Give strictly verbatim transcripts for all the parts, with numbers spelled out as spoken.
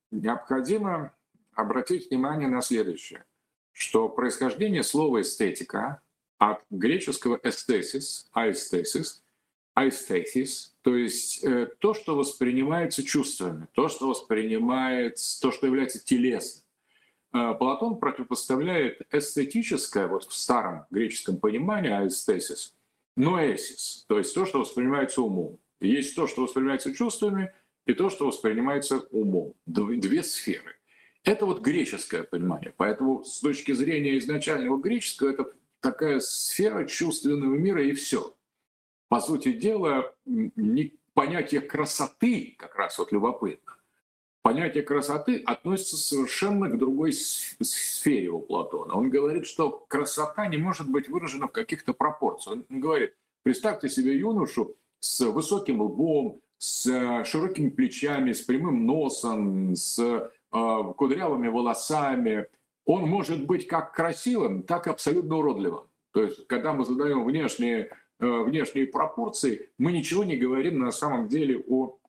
необходимо обратить внимание на следующее, что происхождение слова «эстетика» от греческого «эстесис», «аэстесис», «аэстесис», то есть э, то, что воспринимается чувствами, то, что воспринимается, то, что является телесным. Э, Платон противопоставляет эстетическое, вот в старом греческом понимании «аэстесис», ноэсис, то есть то, что воспринимается умом. Есть то, что воспринимается чувствами, и то, что воспринимается умом. Дв- Две сферы. Это вот греческое понимание. Поэтому с точки зрения изначального греческого, это такая сфера чувственного мира и все. По сути дела, м, не- понятие красоты, как раз вот любопытно, понятие красоты относится совершенно к другой с- сфере у Платона. Он говорит, что красота не может быть выражена в каких-то пропорциях. Он говорит, представьте себе юношу с высоким лбом, с э, широкими плечами, с прямым носом, с э, кудрявыми волосами. Он может быть как красивым, так и абсолютно уродливым. То есть, когда мы задаем внешние, э, внешние пропорции, мы ничего не говорим на самом деле о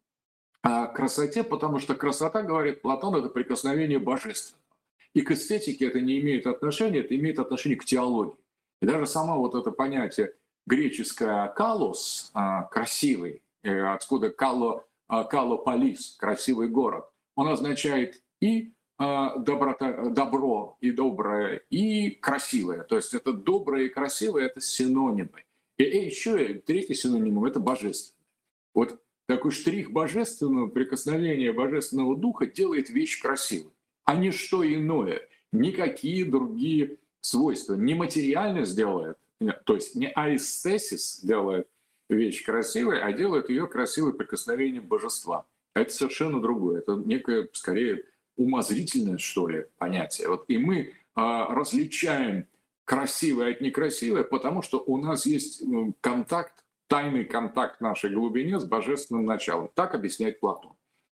о красоте, потому что красота, говорит Платон, это прикосновение божественного. И к эстетике это не имеет отношения, это имеет отношение к теологии. И даже само вот это понятие греческое «калос», а, красивый, э, откуда «кало», а, «калополис», красивый город, он означает и а, доброта, добро, и доброе, и красивое. То есть это доброе и красивое — это синонимы. И, и еще третий синоним — это божественное. Вот такой штрих божественного, прикосновения божественного духа делает вещь красивой, а не что иное, никакие другие свойства. Не материальность делает, нет, то есть не аэстесис делает вещь красивой, а делает ее красивой прикосновением божества. Это совершенно другое, это некое, скорее, умозрительное, что ли, понятие. Вот, и мы а, различаем красивое от некрасивое, потому что у нас есть м, контакт, тайный контакт в нашей глубине с божественным началом. Так объясняет Платон.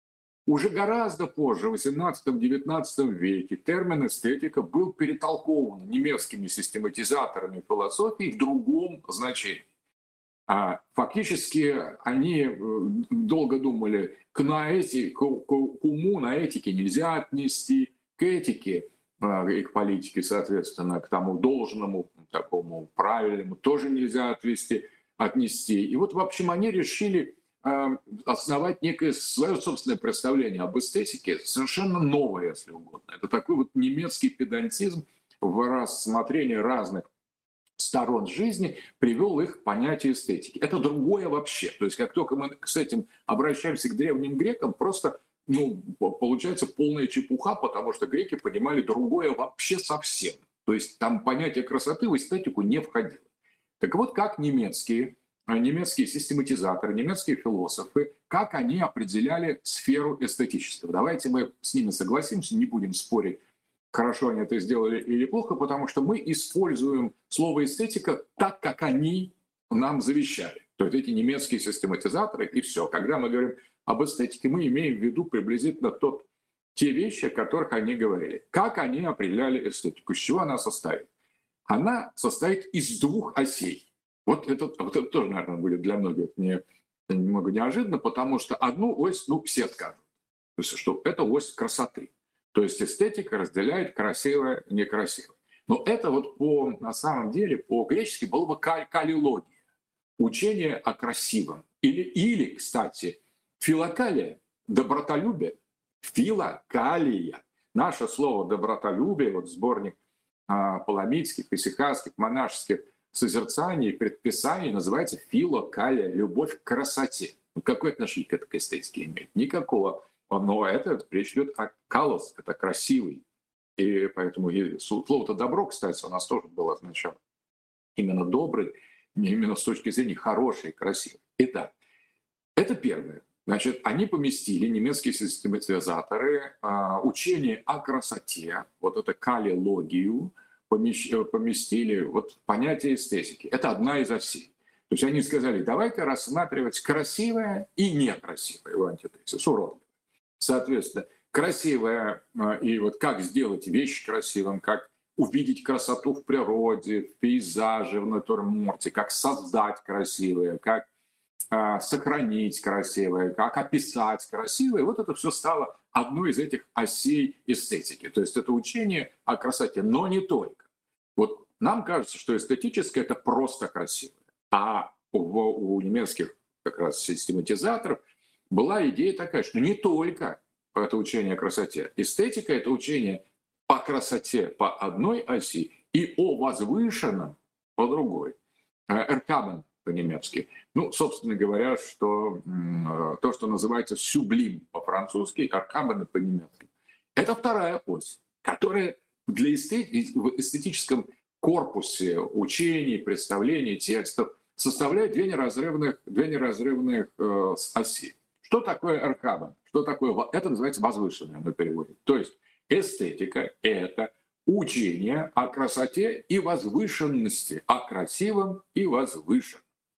Уже гораздо позже, в восемнадцатом-девятнадцатом веке, термин «эстетика» был перетолкован немецкими систематизаторами философии в другом значении. А фактически они э, долго думали, к, наэти, к, к- к уму на этике нельзя отнести, к этике а, и к политике, соответственно, к тому должному, такому правильному тоже нельзя отвести, отнести. И вот, в общем, они решили а, основать некое свое собственное представление об эстетике, совершенно новое, если угодно. Это такой вот немецкий педантизм в рассмотрении разных сторон жизни привел их к понятию эстетики. Это другое вообще. То есть как только мы с этим обращаемся к древним грекам, просто ну, получается полная чепуха, потому что греки понимали другое вообще совсем. То есть там понятие красоты в эстетику не входило. Так вот, как немецкие, а, немецкие систематизаторы, немецкие философы, как они определяли сферу эстетического. Давайте мы с ними согласимся, не будем спорить, хорошо они это сделали или плохо, потому что мы используем слово «эстетика» так, как они нам завещали. То есть эти немецкие систематизаторы, и все. Когда мы говорим об эстетике, мы имеем в виду приблизительно тот, те вещи, о которых они говорили. Как они определяли эстетику, из чего она состоит? Она состоит из двух осей. Вот это, вот это тоже, наверное, будет для многих не, немного неожиданно, потому что одну ось, ну, все скажут, то есть, что это ось красоты. То есть эстетика разделяет красивое и некрасивое. Но это вот по, на самом деле, по-гречески было бы каль- калилогия, учение о красивом. Или, или, кстати, филокалия, добротолюбие, филокалия. Наше слово добротолюбие, вот сборник а, паламидских, исихастских, монашеских созерцаний и предписаний называется филокалия, любовь к красоте. Ну, какое отношение к этой эстетике имеет? Никакого. Но это речь идет о калос, это красивый. И поэтому и слово-то добро, кстати, у нас тоже было означало именно добрый, именно с точки зрения хороший, красивый. Итак, это первое. Значит, они поместили, немецкие систематизаторы, а, учение о красоте, вот это калилогию, помещ- поместили вот в понятие эстетики. Это одна из осей. То есть они сказали, давайте рассматривать красивое и некрасивое в антитезис, уродливое. Соответственно, красивое, а, и вот как сделать вещь красивым, как увидеть красоту в природе, в пейзаже, в натюрморте, как создать красивое, как а, сохранить красивое, как описать красивое. Вот это все стало одной из этих осей эстетики. То есть это учение о красоте, но не только. Вот нам кажется, что эстетическое — это просто красиво. А у, у немецких как раз систематизаторов была идея такая, что не только это учение о красоте. Эстетика — это учение по красоте по одной оси и о возвышенном по другой. Erhaben по-немецки. Ну, собственно говоря, что м, то, что называется сюблим по-французски, Erhaben по-немецки, это вторая ось, которая для эстет... в эстетическом корпусе учений, представлений, текстов составляет две неразрывных, две неразрывных э, оси. Что такое Erhaben? Что такое? Это называется возвышенное на переводе. То есть эстетика — это учение о красоте и возвышенности, о красивом и возвышенном.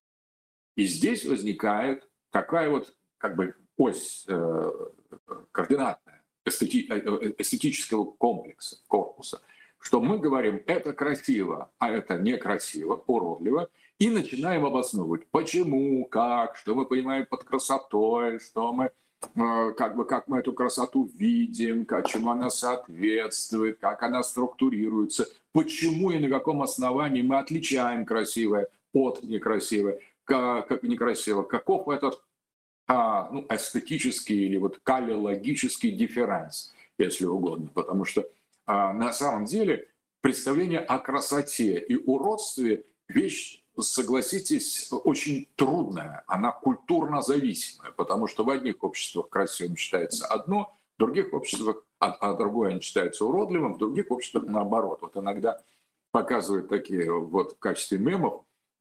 И здесь возникает такая вот как бы ось э, координатная эстети, э, эстетического комплекса, корпуса, что мы говорим, это красиво, а это некрасиво, уродливо, и начинаем обосновывать, почему, как, что мы понимаем под красотой, что мы как бы как мы эту красоту видим, как, чему она соответствует, как она структурируется, почему и на каком основании мы отличаем красивое от некрасивое, как, как некрасиво, каков этот а, ну, эстетический или вот калеологический дифференс, если угодно, потому что а, на самом деле представление о красоте и уродстве вещь, согласитесь, очень трудная, она культурно зависимая, потому что в одних обществах красивым считается одно, в других обществах, а, а другое считается уродливым, в других обществах наоборот. Вот иногда показывают такие вот в качестве мемов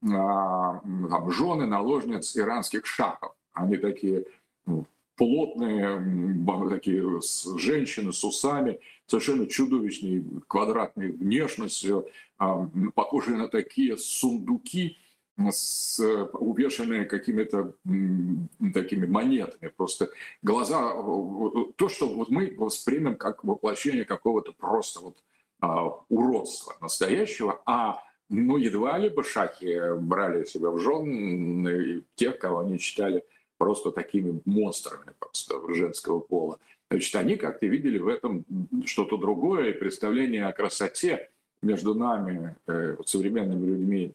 а, там, жены наложниц иранских шахов. Они такие ну, плотные, такие женщины с усами, совершенно чудовищной квадратной внешностью, похожие на такие сундуки, с, увешанные какими-то такими монетами. Просто глаза, то, что вот мы воспримем как воплощение какого-то просто вот а, уродства настоящего, а ну, едва ли бы шахи брали себя в жены тех, кого они считали просто такими монстрами просто женского пола. Значит, они как-то видели в этом что-то другое, и представление о красоте между нами, э, современными людьми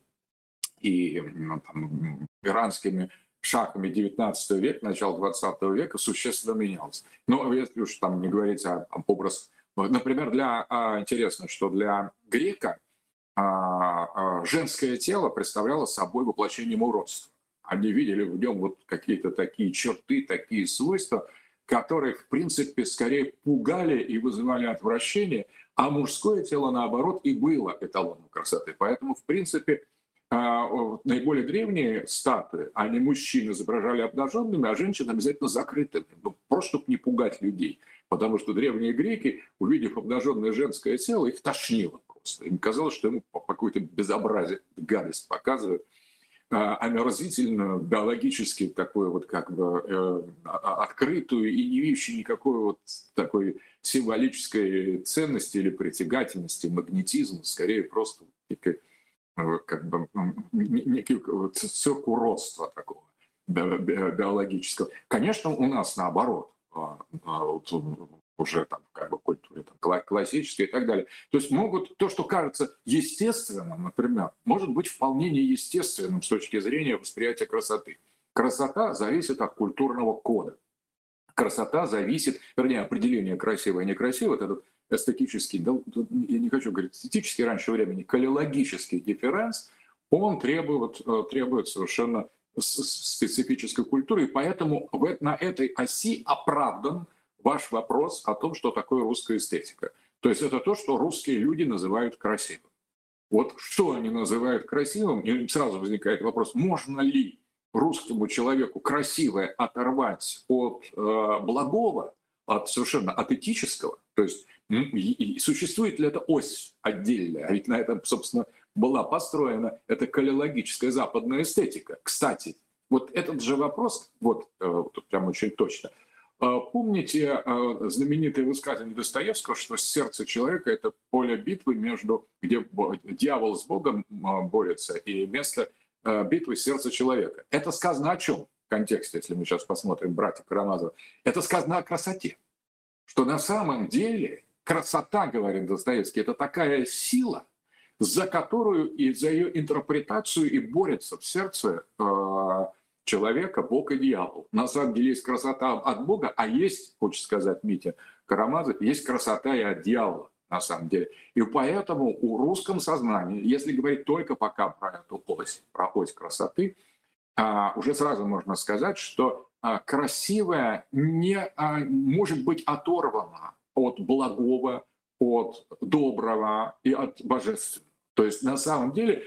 и ну, там, иранскими шахами девятнадцатого века, начала двадцатого века существенно менялось. Но если уж там не говорить о, о образ... Например, для, а, интересно, что для грека а, а, женское тело представляло собой воплощением уродства. Они видели в нем вот какие-то такие черты, такие свойства, которые, в принципе, скорее пугали и вызывали отвращение, а мужское тело, наоборот, и было эталоном красоты. Поэтому, в принципе, наиболее древние статуи, они мужчин изображали обнаженными, а женщин обязательно закрытыми, ну, просто чтобы не пугать людей. Потому что древние греки, увидев обнаженное женское тело, их тошнило просто. Им казалось, что ему какое-то безобразие, гадость показывают. Омерзительно, биологически такую вот как бы э, открытую и не видящую никакой вот такой символической ценности или притягательности, магнетизма, скорее просто некий, как бы, некий вот, цирк уродства такого биологического. Конечно, у нас наоборот, вот, уже там как бы культуре там, классической и так далее. То есть могут то, что кажется естественным, например, может быть вполне неестественным с точки зрения восприятия красоты. Красота зависит от культурного кода. Красота зависит, вернее, определение красивое и некрасивое, это эстетический, да, я не хочу говорить эстетический раньше времени, калеологический дифференс, он требует, требует совершенно специфической культуры, и поэтому на этой оси оправдан ваш вопрос о том, что такое русская эстетика. То есть это то, что русские люди называют красивым. Вот что они называют красивым, и сразу возникает вопрос, можно ли русскому человеку красивое оторвать от э, благого, от совершенно от этического? То есть и, и существует ли эта ось отдельная? А ведь на этом, собственно, была построена эта калеологическая западная эстетика. Кстати, вот этот же вопрос, вот э, тут прям очень точно, помните знаменитое высказывание Достоевского, что сердце человека — это поле битвы, между, где дьявол с Богом борется, и место, битвы сердца человека. Это сказано о чем в контексте, если мы сейчас посмотрим братьев Карамазовых? Это сказано о красоте. Что на самом деле красота, говорит Достоевский, это такая сила, за которую и за ее интерпретацию и борется в сердце э, человека Бог и дьявол. На самом деле есть красота от Бога, а есть, хочет сказать Митя Карамазов, есть красота и от дьявола на самом деле. И поэтому у русском сознании, если говорить только пока про эту ось, про ось красоты, э, уже сразу можно сказать, что э, красивое не э, может быть оторвано от благого, от доброго и от божественного. То есть на самом деле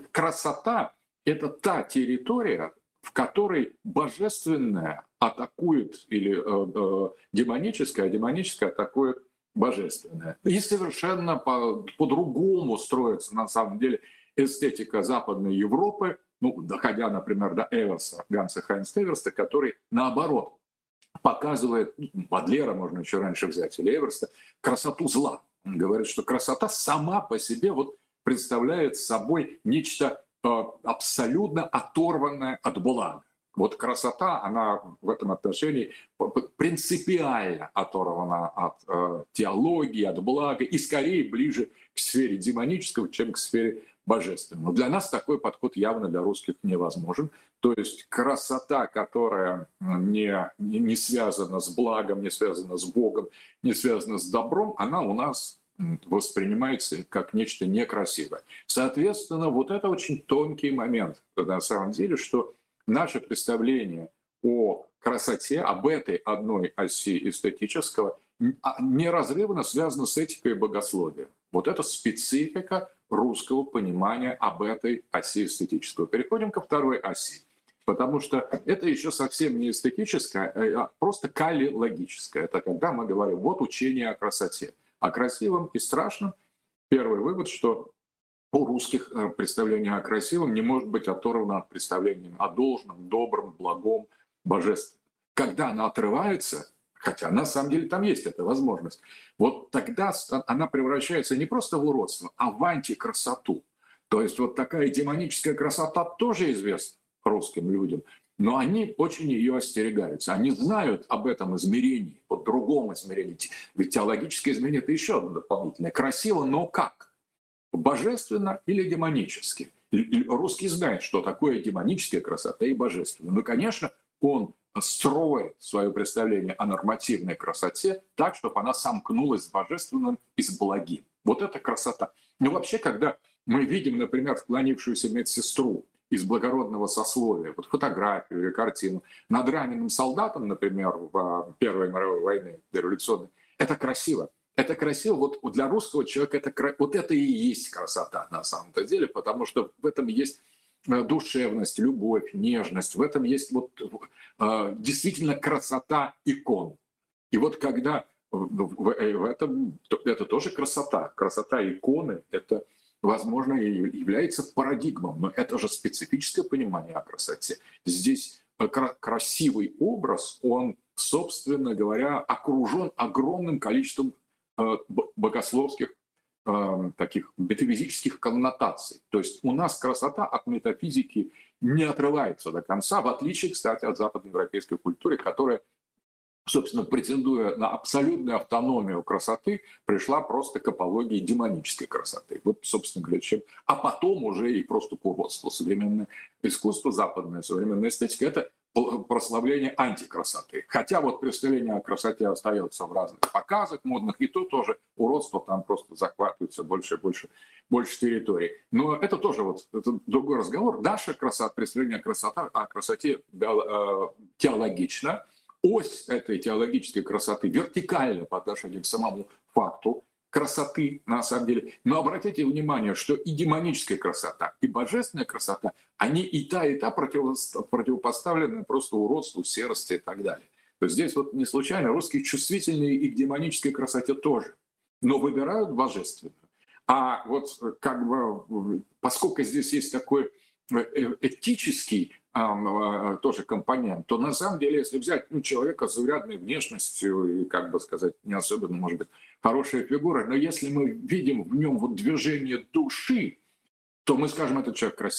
красота — это та территория, в которой божественное атакует, или э, э, демоническое, а демоническое атакует божественное. И совершенно по, по-другому строится на самом деле эстетика Западной Европы, ну, доходя, например, до Эверса, Ганса Хайнца Эверса, который наоборот показывает, Бадлера можно еще раньше взять, или Эверста, красоту зла. Он говорит, что красота сама по себе вот представляет собой нечто э, абсолютно оторванное от блага. Вот красота, она в этом отношении принципиально оторвана от э, теологии, от блага, и скорее ближе к сфере демонического, чем к сфере божественного. Но для нас такой подход явно для русских невозможен. То есть красота, которая не, не, не связана с благом, не связана с Богом, не связана с добром, она у нас воспринимается как нечто некрасивое. Соответственно, вот это очень тонкий момент, на самом деле, что наше представление о красоте, об этой одной оси эстетического, неразрывно связано с этикой и богословием. Вот это специфика русского понимания об этой оси эстетического. Переходим ко второй оси, потому что это еще совсем не эстетическое, а просто калилогическое. Это когда мы говорим, вот учение о красоте, о красивом и страшном. Первый вывод, что у русских представление о красивом не может быть оторвано от представления о должном, добром, благом, божественном. Когда она отрывается, хотя на самом деле там есть эта возможность, вот тогда она превращается не просто в уродство, а в антикрасоту. То есть вот такая демоническая красота тоже известна русским людям, но они очень ее остерегаются. Они знают об этом измерении, вот другом измерении. Ведь теологическое измерение — это еще одно дополнительное. Красиво, но как? Божественно или демонически? Русский знает, что такое демоническая красота и божественная. Ну, конечно, он строит свое представление о нормативной красоте так, чтобы она сомкнулась с божественным и с благим. Вот это красота. Но вообще, когда мы видим, например, склонившуюся медсестру из благородного сословия, вот фотографию или картину, над раненым солдатом, например, в Первой мировой войне революционной, это красиво. Это красиво, вот для русского человека это, вот это и есть красота на самом-то деле, потому что в этом есть душевность, любовь, нежность, в этом есть вот э, действительно красота икон. И вот когда в, в этом, это тоже красота, красота иконы, это, возможно, и является парадигмом, но это же специфическое понимание о красоте. Здесь красивый образ, он, собственно говоря, окружен огромным количеством богословских, э, таких метафизических коннотаций. То есть у нас красота от метафизики не отрывается до конца, в отличие, кстати, от западноевропейской культуры, которая, собственно, претендуя на абсолютную автономию красоты, пришла просто к апологии демонической красоты. Вот, собственно говоря, чем... А потом уже и просто к уродству. Современное искусство, западная современная эстетика — это прославление антикрасоты. Хотя вот представление о красоте остается в разных показах модных, и то тоже уродство там просто захватывается больше и больше, больше территорий. Но это тоже вот это другой разговор. Наша красота, представление о красоте, о красоте э, теологично. Ось этой теологической красоты вертикально по отношению к самому факту красоты, на самом деле. Но обратите внимание, что и демоническая красота, и божественная красота, они и та, и та противопоставлены просто уродству, серости и так далее. То есть здесь вот не случайно русские чувствительные и к демонической красоте тоже, но выбирают божественную. А вот как бы, поскольку здесь есть такой этический тоже компонент, то на самом деле, если взять ну, человека с заурядной внешностью и, как бы сказать, не особенно, может быть, хорошая фигура, но если мы видим в нем вот движение души, то мы скажем, этот человек красивый.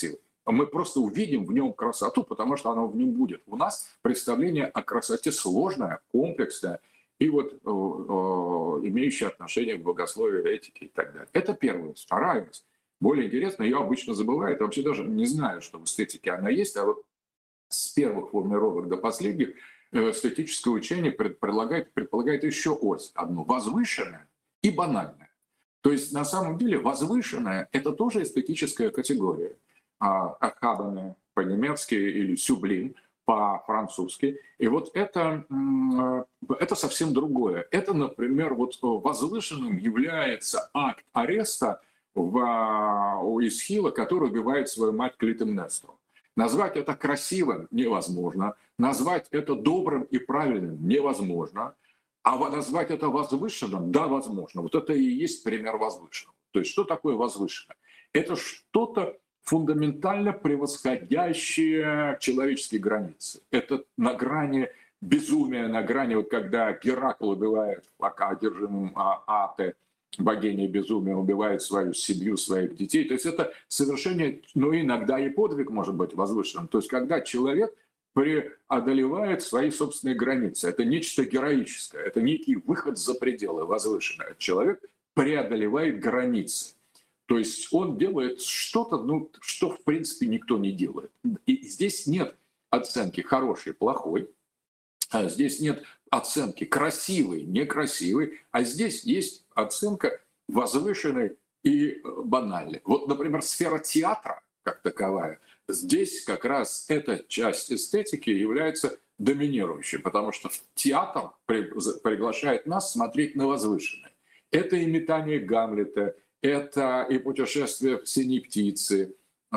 мы просто увидим в нем красоту, потому что оно в нем будет. У нас представление о красоте сложное, комплексное и вот э, э, имеющее отношение к богословию, этике и так далее. Это первая. Вторая, более интересно, ее обычно забывают. Я вообще даже не знаю, что в эстетике она есть, а вот с первых формулировок до последних э, эстетическое учение предполагает, предполагает еще ось одну, возвышенное и банальное. То есть на самом деле возвышенное — это тоже эстетическая категория. Ахабанное по-немецки или сюблим по-французски. И вот это, это совсем другое. Это, например, вот возвышенным является акт ареста в, у Исхила, который убивает свою мать Клитемнестру. Назвать это красивым невозможно, назвать это добрым и правильным невозможно, а назвать это возвышенным, да, возможно. Вот это и есть пример возвышенного. То есть что такое возвышенное? Это что-то фундаментально превосходящее человеческие границы. Это на грани безумия, на грани, вот когда Геракл убивает, пока одержимым Ате, богиня безумия, убивает свою семью, своих детей. То есть это совершение, ну иногда и подвиг может быть возвышенным. То есть когда человек преодолевает свои собственные границы. Это нечто героическое, это некий выход за пределы возвышенное. Человек преодолевает границы. То есть он делает что-то, ну, что в принципе никто не делает. И здесь нет оценки хороший, плохой. А здесь нет оценки красивый, некрасивый. А здесь есть оценка возвышенной и банальной. Вот, например, сфера театра как таковая. Здесь как раз эта часть эстетики является доминирующей, потому что театр приглашает нас смотреть на возвышенное. Это и метание Гамлета, это и путешествие в синей птицы,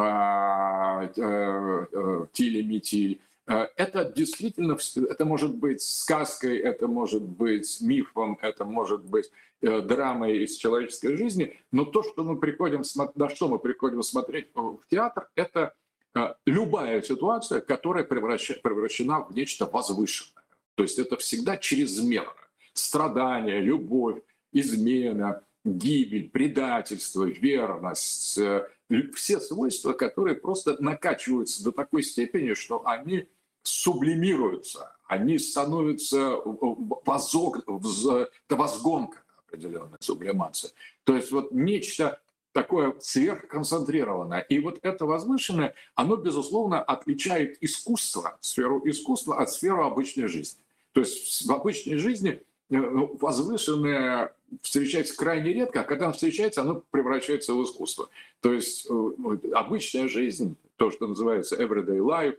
Тиль-Метиль. Это действительно, это может быть сказкой, это может быть мифом, это может быть драмой из человеческой жизни, но то, что мы приходим, на что мы приходим смотреть в театр, это любая ситуация, которая превращена в нечто возвышенное. То есть это всегда чрезмерно. Страдания, любовь, измена, гибель, предательство, верность, все свойства, которые просто накачиваются до такой степени, что они сублимируются, они становятся возог... это возгонка, определенная сублимация. То есть вот нечто такое сверхконцентрированное. И вот это возвышенное, оно, безусловно, отличает искусство, сферу искусства от сферы обычной жизни. То есть в обычной жизни возвышенное встречается крайне редко, а когда оно встречается, оно превращается в искусство. То есть обычная жизнь, то, что называется everyday life,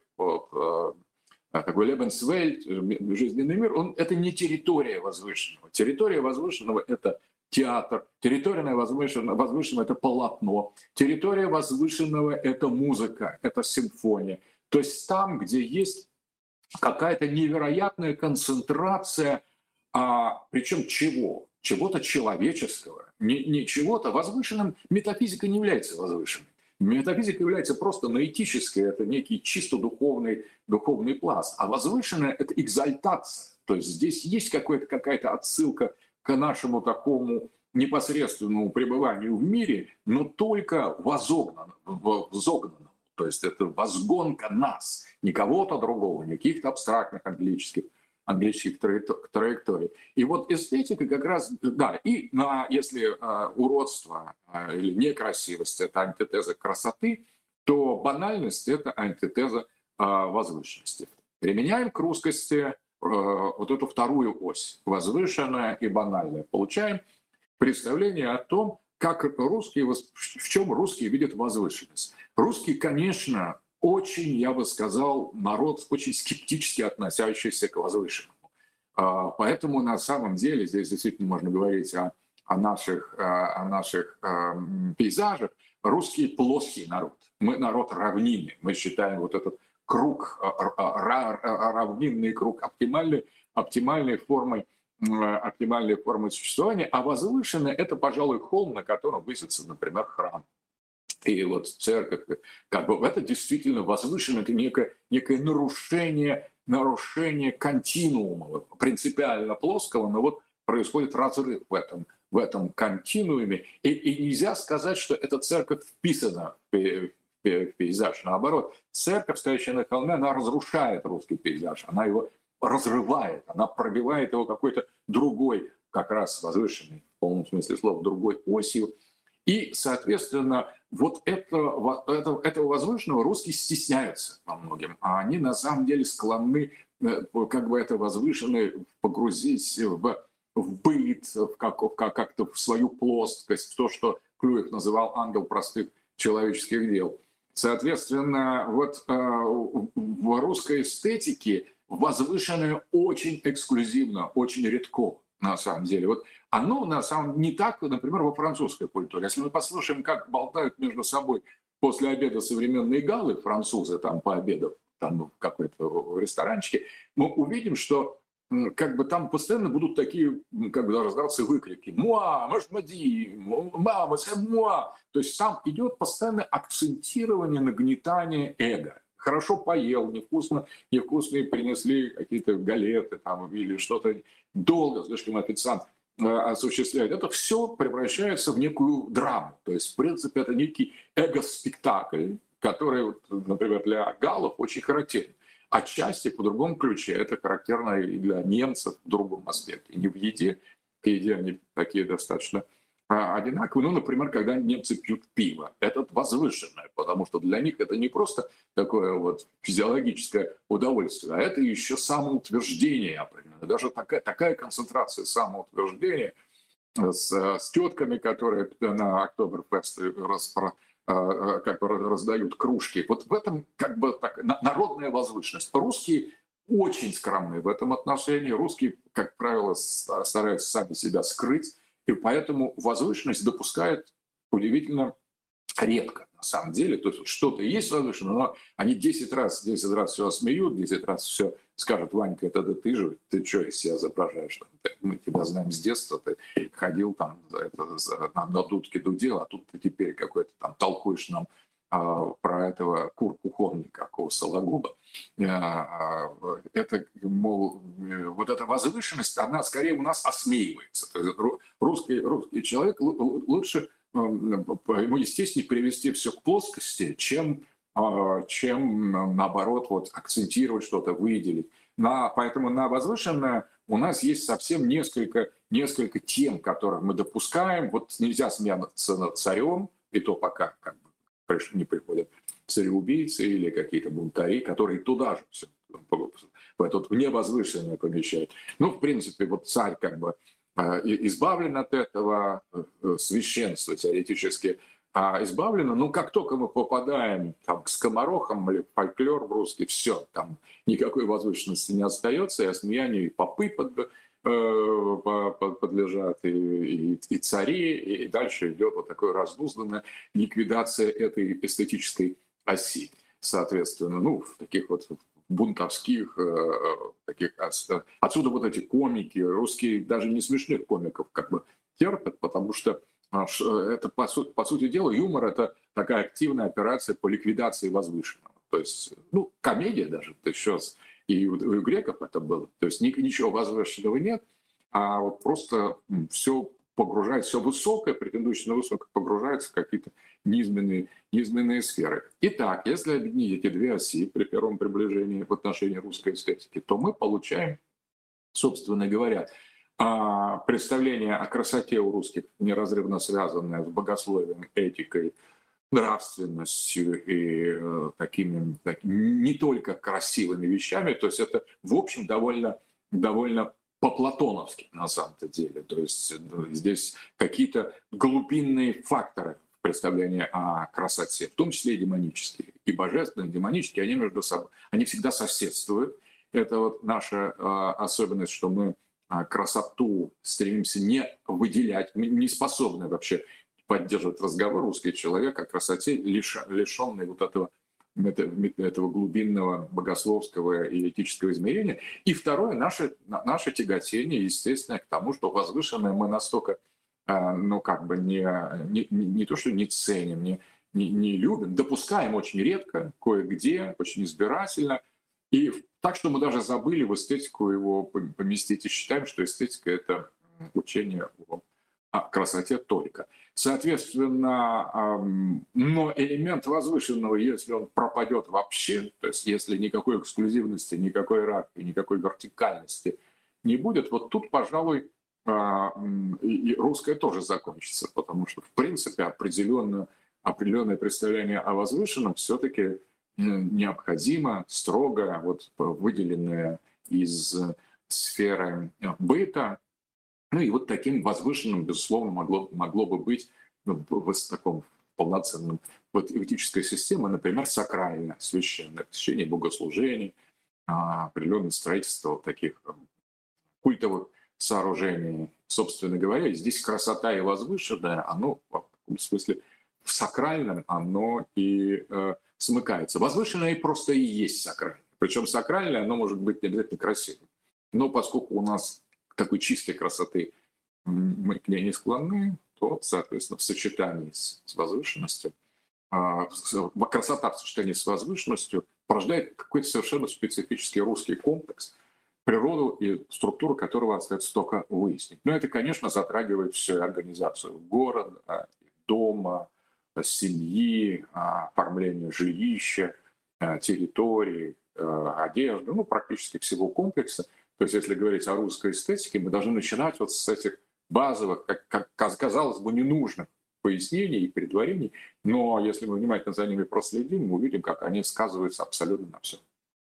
такой Lebenswelt, жизненный мир, он, это не территория возвышенного. Территория возвышенного — это театр, территория возвышенного, возвышенного — это полотно, территория возвышенного — это музыка, это симфония. То есть там, где есть какая-то невероятная концентрация, а, причем чего? Чего-то человеческого, не, не чего-то возвышенным. Метафизика не является возвышенной. Метафизика является просто наэтической, это некий чисто духовный, духовный пласт. А возвышенное — это экзальтация. То есть здесь есть какая-то отсылка к нашему такому непосредственному пребыванию в мире, но только возогнанному, взогнанному. То есть это возгонка нас, не кого-то другого, не каких-то абстрактных английских, английских траекторий. И вот эстетика как раз, да, и на, если э, уродство э, или некрасивость — это антитеза красоты, то банальность — это антитеза э, возвышенности. Применяем к русскости вот эту вторую ось, возвышенная и банальная. Получаем представление о том, как русские, в чем русские видят возвышенность. Русские, конечно, очень, я бы сказал, народ очень скептически относящийся к возвышенному. Поэтому на самом деле здесь действительно можно говорить о, о наших, о наших пейзажах. Русские плоский народ. Мы народ равнины. Мы считаем вот этот круг, равнинный круг оптимальной, оптимальной формой, оптимальной формой существования, а возвышенное — это, пожалуй, холм, на котором высится, например, храм. И вот церковь, как бы это действительно возвышенное, это некое, некое нарушение, нарушение континуума, принципиально плоского, но вот происходит разрыв в этом, в этом континууме. И, и нельзя сказать, что эта церковь вписана в пейзаж. Наоборот, церковь, стоящая на холме, она разрушает русский пейзаж, она его разрывает, она пробивает его какой-то другой, как раз возвышенный, в полном смысле слова, другой осью. И, соответственно, вот это, это, этого возвышенного русские стесняются во многим, а они на самом деле склонны как бы это возвышенное погрузить в, в быт, в как, как, как-то в свою плоскость, в то, что Клюев называл ангел простых человеческих дел. Соответственно, вот э, в русской эстетике возвышенное очень эксклюзивно, очень редко, на самом деле. Вот оно, на самом деле, не так, например, во французской культуре. Если мы послушаем, как болтают между собой после обеда современные галлы, французы там по обеду, там в какой-то ресторанчике, мы увидим, что как бы там постоянно будут такие, как бы раздаваться выкрики: «Муа, мажмади, мама, c'est moi». То есть там идет постоянное акцентирование, нагнетание эго. Хорошо поел, невкусно, невкусные принесли какие-то галеты там, или что-то долго слишком официант э, осуществляет. Это все превращается в некую драму. То есть, в принципе, это некий эго-спектакль, который, вот, например, для галлов очень характерен. Отчасти по другому ключе это характерно и для немцев в другом аспекте. Не в еде, к еде они такие достаточно а, одинаковые. Ну, например, когда немцы пьют пиво, это возвышенное, потому что для них это не просто такое вот физиологическое удовольствие, а это еще самоутверждение определенно. Даже такая, такая концентрация самоутверждения с, с тетками, которые на Октоберфест распро как бы раздают кружки. Вот в этом как бы так, народная возвышенность. Русские очень скромны в этом отношении. Русские, как правило, стараются сами себя скрыть, и поэтому возвышенность допускают удивительно редко, на самом деле. То есть что-то есть возвышенное, но они десять раз, десять раз все осмеют, десять раз все скажут: «Ванька, это да ты же, ты что из себя изображаешь? Мы тебя знаем с детства, ты ходил там это, на, на дудке дудел, а тут ты теперь какой-то там толкуешь нам а, про этого курку-хомника, какого Сологуба». А, а, это, мол, вот эта возвышенность, она скорее у нас осмеивается. То есть русский, русский человек лучше, ему естественно привести все к плоскости, чем чем, наоборот, вот, акцентировать что-то, выделить. На, поэтому на возвышенное у нас есть совсем несколько, несколько тем, которые мы допускаем. Вот нельзя смеяться над царем, и то пока как бы не приходят цареубийцы или какие-то бунтари, которые туда же все, в этот невозвышенное помещают. Ну, в принципе, вот царь как бы избавлен от этого, священства теоретически избавлено, но как только мы попадаем там, к скоморохам или фольклор в русский, все, там никакой возвышенности не остается, и осмеянию и попы под, э, подлежат, и, и, и цари, и дальше идет вот такая разнузданная ликвидация этой эстетической оси. Соответственно, ну, в таких вот бунтовских, э, таких, отсюда вот эти комики, русские даже не смешных комиков как бы терпят, потому что это, по, су- по сути дела, юмор — это такая активная операция по ликвидации возвышенного. То есть, ну, комедия даже, то еще и у, у греков это было. То есть ничего возвышенного нет, а вот просто все погружается, все высокое, претендующее на высокое, погружается в какие-то низменные, низменные сферы. Итак, если объединить эти две оси при первом приближении в отношении русской эстетики, то мы получаем, собственно говоря, представление о красоте у русских неразрывно связанное с богословием, этикой, нравственностью и э, такими так, не только красивыми вещами. То есть это, в общем, довольно, довольно по-платоновски на самом-то деле. То есть здесь какие-то глубинные факторы представления о красоте, в том числе и демонические. И божественные, и демонические, они между собой, они всегда соседствуют. Это вот наша э, особенность, что мы красоту стремимся не выделять, не способны вообще поддерживать разговор русский человек о красоте, лишенный вот этого, этого глубинного богословского и этического измерения. И второе, наше, наше тяготение, естественно, к тому, что возвышенное мы настолько, ну, как бы не, не, не то, что не ценим, не, не, не любим, допускаем очень редко, кое-где, очень избирательно. И так, что мы даже забыли в эстетику его поместить и считаем, что эстетика — это учение о о красоте только. Соответственно, но элемент возвышенного, если он пропадет вообще, то есть если никакой эксклюзивности, никакой иерархии, никакой вертикальности не будет, вот тут, пожалуй, и русское тоже закончится, потому что, в принципе, определенное, определенное представление о возвышенном все-таки необходимо, строго, вот, выделенное из сферы быта. Ну и вот таким возвышенным, безусловно, могло, могло бы быть, ну, в таком полноценном, вот этической системе, например, сакральное, священное, посещение богослужений, определенное строительство таких культовых сооружений, собственно говоря. И здесь красота и возвышенное, оно в каком смысле в сакральном, оно и э, смыкается. Возвышенное просто и есть сакральное. Причем сакральное, оно может быть не обязательно красивым. Но поскольку у нас такой чистой красоты мы к ней не склонны, то, соответственно, в сочетании с, с возвышенностью, э, красота в сочетании с возвышенностью порождает какой-то совершенно специфический русский комплекс, природу и структуру которого остается только выяснить. Но это, конечно, затрагивает всю организацию города, дома, семьи, оформление жилища, территории, одежды, ну, практически всего комплекса. То есть, если говорить о русской эстетике, мы должны начинать вот с этих базовых, как, как казалось бы, ненужных пояснений и предварений, но если мы внимательно за ними проследим, мы увидим, как они сказываются абсолютно на всем.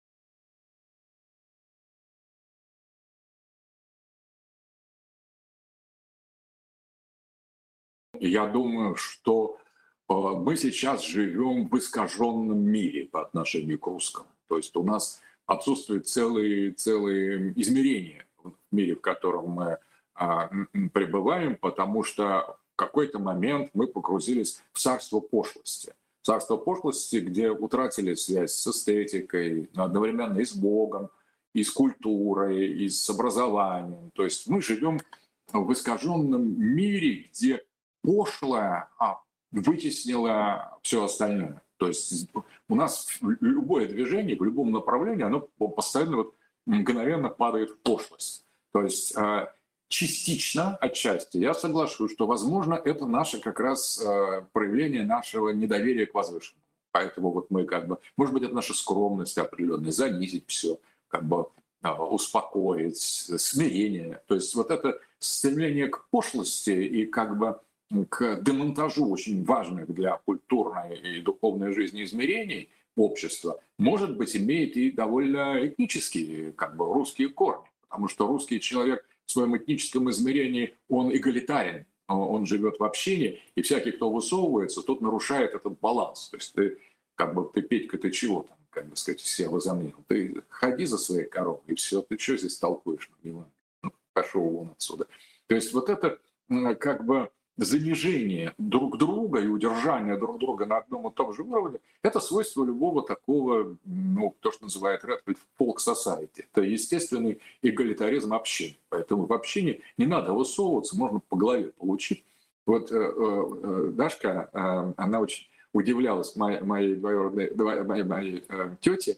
Я думаю, что э, мы сейчас живем в искаженном мире по отношению к русскому. То есть у нас отсутствует целые, целые измерения в мире, в котором мы а, пребываем, потому что в какой-то момент мы погрузились в царство пошлости. Царство пошлости, где утратили связь с эстетикой, одновременно и с Богом, и с культурой, и с образованием. То есть мы живем в искаженном мире, где пошлое а, вытеснило все остальное. То есть у нас любое движение в любом направлении, оно постоянно вот мгновенно падает в пошлость. То есть частично, отчасти, я соглашусь, что, возможно, это наше как раз проявление нашего недоверия к возвышенному. Поэтому вот мы как бы, может быть, это наша скромность определенная, занизить все, как бы успокоить, смирение. То есть вот это стремление к пошлости и как бы к демонтажу очень важных для культурной и духовной жизни измерений общества, может быть, имеет и довольно этнические, как бы, русские корни. Потому что русский человек в своем этническом измерении, он эгалитарен, он живет в общине, и всякий, кто высовывается, тот нарушает этот баланс. То есть ты, как бы, ты, Петька, ты чего там, как бы сказать, себя возомнил? Ты ходи за своей коровой, и все, ты что здесь толкуешь? Ну, пошел вон отсюда. То есть вот это, как бы, занижение друг друга и удержание друг друга на одном и том же уровне, это свойство любого такого, ну, то, что называют Редфилд, folk society. Это естественный эгалитаризм общины. Поэтому в общине не надо высовываться, можно по голове получить. Вот э, э, Дашка, э, она очень удивлялась моей, моей двоюродной, моей, моей э, тете,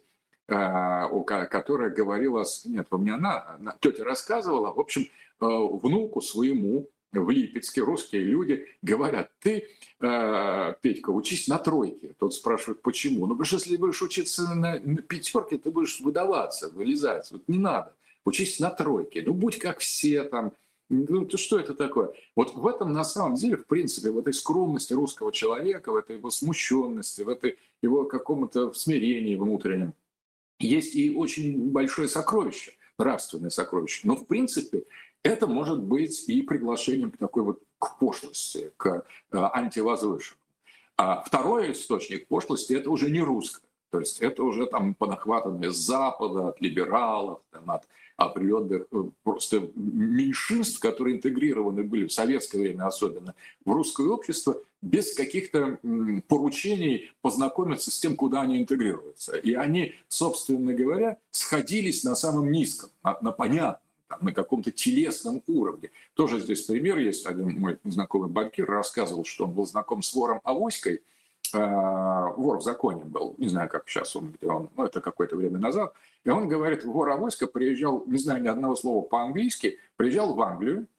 э, которая говорила, нет, у меня она, она, тетя рассказывала, в общем, э, внуку своему, в Липецке русские люди говорят: ты, э, Петька, учись на тройке. Тот спрашивает, почему? Ну, потому что если будешь учиться на, на пятерке, ты будешь выдаваться, вылезать. Вот не надо. Учись на тройке. Ну, будь как все там. Ну, то что это такое? Вот в этом, на самом деле, в принципе, в этой скромности русского человека, в этой его смущенности, в этой его каком-то смирении внутреннем, есть и очень большое сокровище, нравственное сокровище. Но, в принципе, это может быть и приглашением к такой вот к пошлости, к э, антивозвышенному. А второй источник пошлости — это уже не русское. То есть это уже там понахватанное с Запада, от либералов, там, от определенных просто меньшинств, которые интегрированы были в советское время особенно в русское общество, без каких-то поручений познакомиться с тем, куда они интегрируются. И они, собственно говоря, сходились на самом низком, на, на понятном, на каком-то телесном уровне. Тоже здесь пример есть. Один мой знакомый банкир рассказывал, что он был знаком с вором Авоськой. Вор в законе был, не знаю, как сейчас он, где он, ну, это какое-то время назад. И он говорит, вор Авоська приезжал, не знаю ни одного слова по-английски, приезжал в Англию,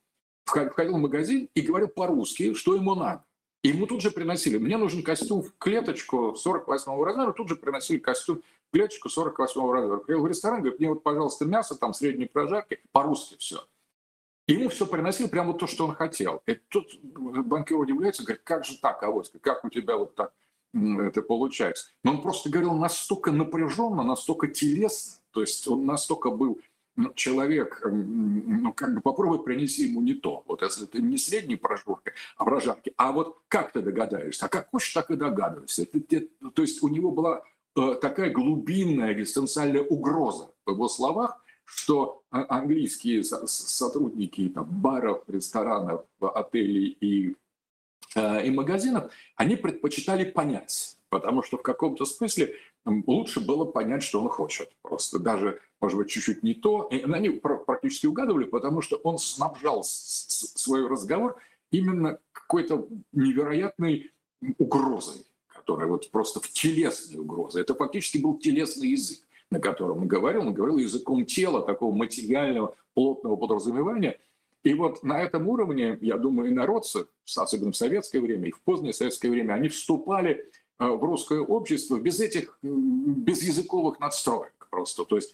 входил в магазин и говорил по-русски, что ему надо. И ему тут же приносили. Мне нужен костюм в клеточку сорок восьмого размера, тут же приносили костюм в клеточку сорок восьмого размера. Приехал в ресторан, говорит, мне вот, пожалуйста, мясо, там, средней прожарки, по-русски все. Ему все приносили прямо вот то, что он хотел. И тут банкир удивляется, говорит, как же так, Авоська, как у тебя вот так это получается? Но он просто говорил настолько напряженно, настолько телесно, то есть он настолько был ну, человек, ну, как бы попробуй принеси ему не то. Вот если ты не средней прожарки, а прожарки, а вот как ты догадаешься? А как хочешь, так и догадывайся. Ты, ты, то есть у него была э, такая глубинная экзистенциальная угроза в его словах, что английские сотрудники там, баров, ресторанов, отелей и, э, и магазинов, они предпочитали понять. Потому что в каком-то смысле лучше было понять, что он хочет. Просто даже, может быть, чуть-чуть не то. И они практически угадывали, потому что он снабжал свой разговор именно какой-то невероятной угрозой, которая вот просто в телесной угрозе. Это фактически был телесный язык, на котором он говорил. Он говорил языком тела, такого материального, плотного подразумевания. И вот на этом уровне, я думаю, и народцы, особенно в советское время, и в позднее советское время, они вступали в русское общество без этих, без языковых надстроек просто. То есть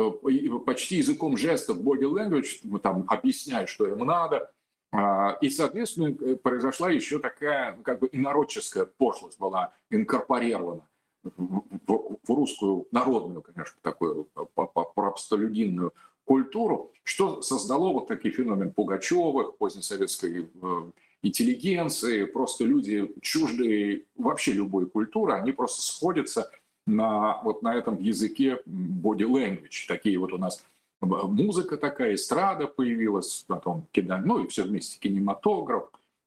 почти языком жестов, body language, там, объясняют, что им надо. И, соответственно, произошла еще такая как бы инородческая пошлость, была инкорпорирована в русскую народную, конечно, такую простолюдинную культуру, что создало вот такой феномен Пугачевых, позднесоветской интеллигенции, просто люди чуждые вообще любой культуры, они просто сходятся на, вот на этом языке body language. Такие вот у нас музыка такая, эстрада появилась, потом, ну и все вместе, кинематограф.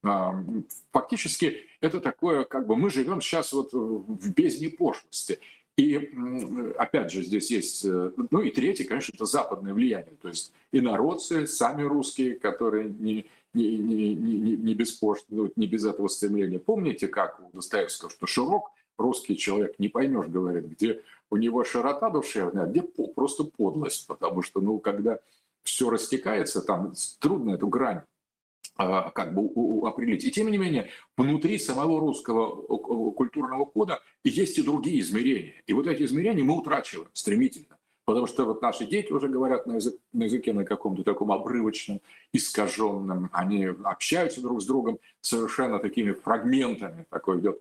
Фактически это такое, как бы мы живем сейчас вот в бездне пошлости. И опять же здесь есть, ну и третье, конечно, это западное влияние. То есть инородцы, сами русские, которые не, не, не, не, не, без, ну, не без этого стремления. Помните, как у Достоевского, что Широк, русский человек, не поймешь, говорит, где у него широта душевная, а где просто подлость. Потому что, ну, когда все растекается, там трудно эту грань как бы определить. И тем не менее, внутри самого русского культурного кода есть и другие измерения. И вот эти измерения мы утрачиваем стремительно. Потому что вот наши дети уже говорят на, язык, на языке на каком-то таком обрывочном, искаженном. Они общаются друг с другом совершенно такими фрагментами. Такой идет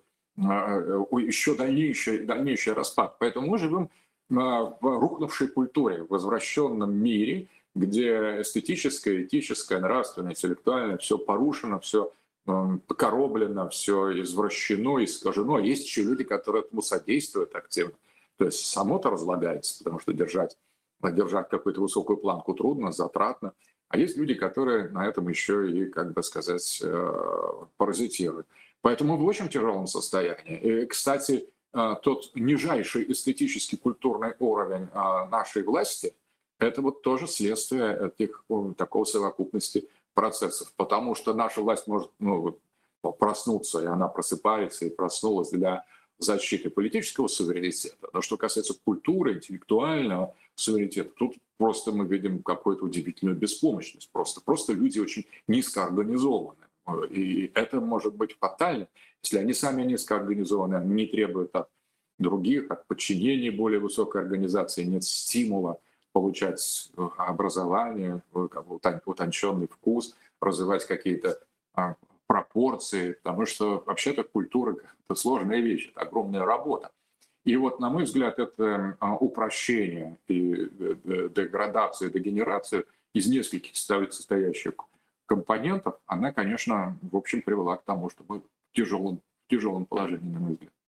еще дальнейший, дальнейший распад. Поэтому мы живем в рухнувшей культуре, в возвращенном мире, где эстетическое, этическое, нравственное, интеллектуальное все порушено, все покороблено, все извращено, искажено. А есть еще люди, которые этому содействуют активно. То есть само-то разлагается, потому что держать, держать какую-то высокую планку трудно, затратно. А есть люди, которые на этом еще и, как бы сказать, паразитируют. Поэтому мы в очень тяжелом состоянии. И, кстати, тот нижайший эстетический культурный уровень нашей власти – это вот тоже следствие этих, такого совокупности процессов. Потому что наша власть может ну, проснуться, и она просыпается, и проснулась для защиты политического суверенитета. Но что касается культуры, интеллектуального суверенитета, тут просто мы видим какую-то удивительную беспомощность. Просто, просто люди очень низко организованы. И это может быть фатально, если они сами низко организованы, они не требуют от других, от подчинения более высокой организации, нет стимула получать образование, утонченный вкус, развивать какие-то пропорции, потому что вообще-то культура – это сложная вещь, это огромная работа. И вот, на мой взгляд, это упрощение и деградация, дегенерация из нескольких состоящих компонентов, она, конечно, в общем, привела к тому, что мы в тяжелом, в тяжелом положении, на мой взгляд.